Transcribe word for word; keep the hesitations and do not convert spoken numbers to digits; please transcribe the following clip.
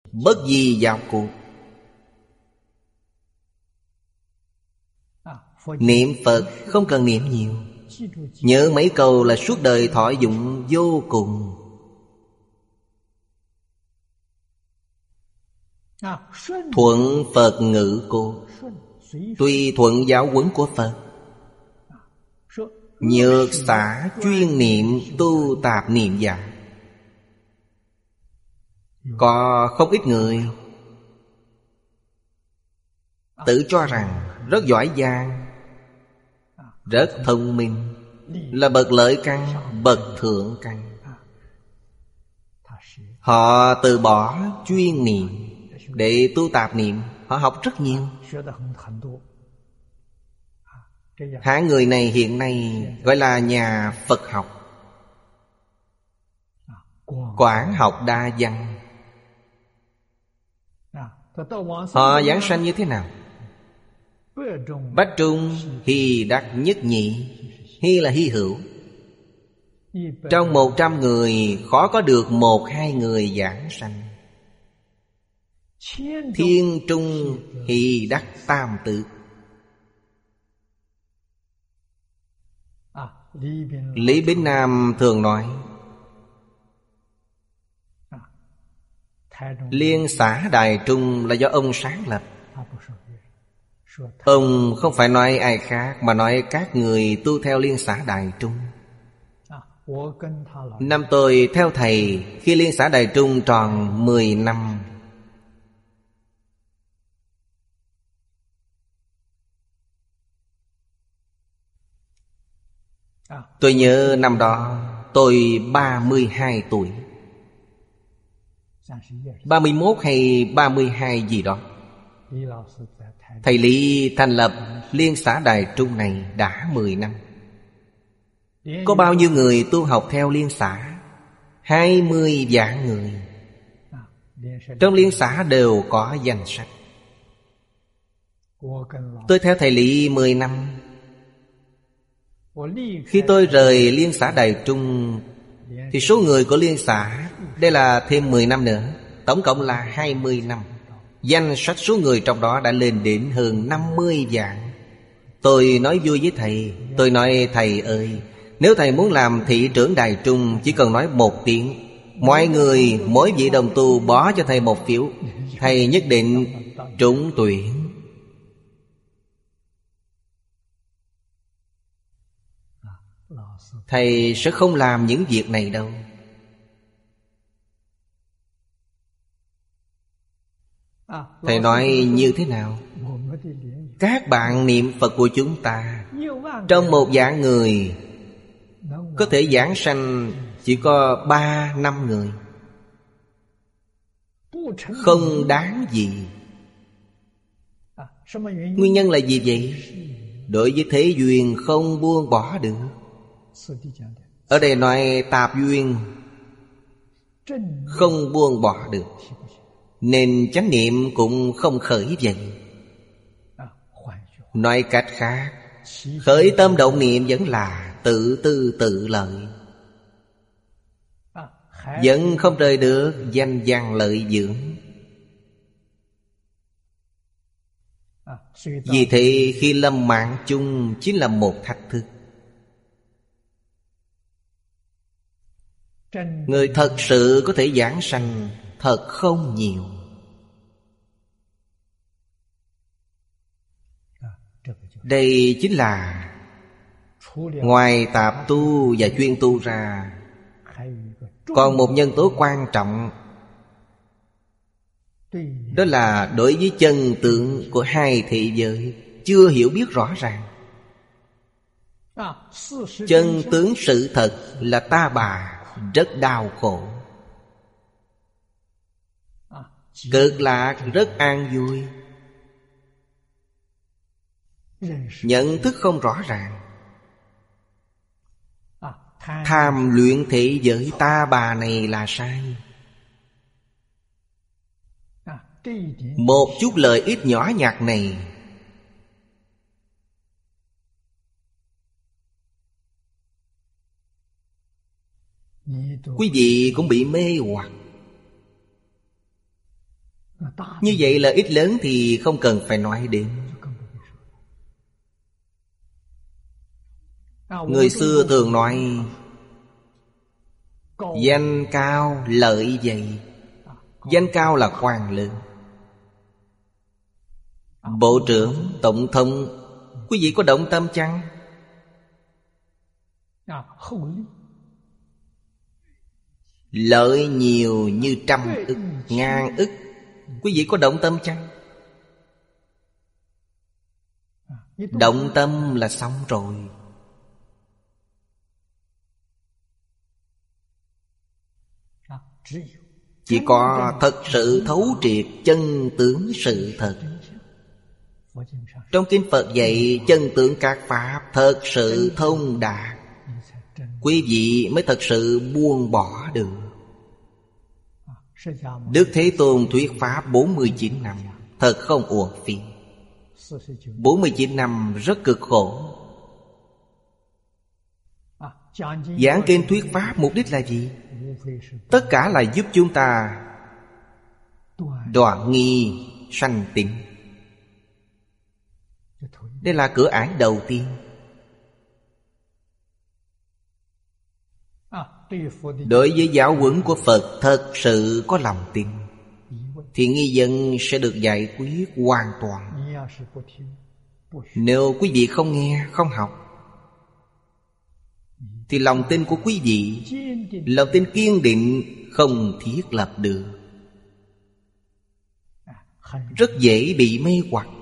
bất di vào cuộc. Niệm Phật không cần niệm nhiều, nhớ mấy câu là suốt đời thọ dụng vô cùng. Thuận Phật ngữ cô, tùy thuận giáo huấn của Phật. Nhược xả chuyên niệm tu tạp niệm giả. Có không ít người tự cho rằng rất giỏi giang, rất thông minh, là bậc lợi căn, bậc thượng căn. Họ từ bỏ chuyên niệm để tu tạp niệm. Họ học rất nhiều. Hạng người này hiện nay gọi là nhà Phật học, Quảng học đa văn. Họ giảng sanh như thế nào? Bách trung hy đắc nhất nhị. Hy là hy hữu. Trong một trăm người khó có được một hai người giảng sanh. Thiên trung hy đắc tam tự. Lý Bính Nam thường nói Liên xã Đài Trung là do ông sáng lập. Ông không phải nói ai khác, mà nói các người tu theo Liên xã Đài Trung. Năm tôi theo thầy khi Liên xã Đài Trung tròn mười năm. Tôi nhớ năm đó tôi ba mươi hai tuổi, ba mươi mốt hay ba mươi hai gì đó. Thầy Lý thành lập Liên xã Đài Trung này đã mười năm. Có bao nhiêu người tu học theo Liên xã? Hai mươi vạn người. Trong Liên xã đều có danh sách. Tôi theo thầy Lý mười năm. Khi tôi rời Liên xã Đài Trung thì số người của Liên xã, đây là thêm mười năm nữa, tổng cộng là hai mươi năm. Danh sách số người trong đó đã lên đến hơn năm mươi vạn. Tôi nói vui với thầy. Tôi nói thầy ơi, nếu thầy muốn làm thị trưởng Đài Trung, chỉ cần nói một tiếng, mọi người, mỗi vị đồng tu bỏ cho thầy một phiếu, thầy nhất định trúng tuyển. Thầy sẽ không làm những việc này đâu. Thầy nói như thế nào? Các bạn niệm Phật của chúng ta, trong một vạn người có thể giảng sanh chỉ có ba năm người. Không đáng gì. Nguyên nhân là gì vậy? Đối với thế duyên không buông bỏ được. Ở đây nói tạp duyên không buông bỏ được, nên chánh niệm cũng không khởi dậy. Nói cách khác, khởi tâm động niệm vẫn là tự tư tự lợi, vẫn không rời được danh văn lợi dưỡng. Vì thế khi lâm mạng chung chính là một thách thức. Người thật sự có thể giảng sanh thật không nhiều. Đây chính là ngoài tạp tu và chuyên tu ra, còn một nhân tố quan trọng, đó là đối với chân tướng của hai thế giới chưa hiểu biết rõ ràng. Chân tướng sự thật là ta bà rất đau khổ, cực lạc rất an vui. Nhận thức không rõ ràng, tham luyện thế giới ta bà này là sai. Một chút lợi ích nhỏ nhặt này quý vị cũng bị mê hoặc. Như vậy là ích lớn thì không cần phải nói đến. Người xưa thường nói danh cao lợi dày. Danh cao là quan lớn, bộ trưởng, tổng thống. Quý vị có động tâm chăng? Lợi nhiều như trăm ức, ngàn ức. Quý vị có động tâm chăng? Động tâm là xong rồi. Chỉ có thật sự thấu triệt chân tướng sự thật. Trong kinh Phật dạy chân tướng các pháp thật sự thông đạt, quý vị mới thật sự buông bỏ được. Đức Thế Tôn thuyết pháp bốn mươi chín năm, thật không uổng phí. Bốn mươi chín năm rất cực khổ. Giảng kinh thuyết pháp mục đích là gì? Tất cả là giúp chúng ta đoạn nghi sanh tịnh. Đây là cửa ải đầu tiên. Đối với giáo huấn của Phật thật sự có lòng tin thì nghi vấn sẽ được giải quyết hoàn toàn. Nếu quý vị không nghe, không học thì lòng tin của quý vị, lòng tin kiên định không thiết lập được, rất dễ bị mê hoặc.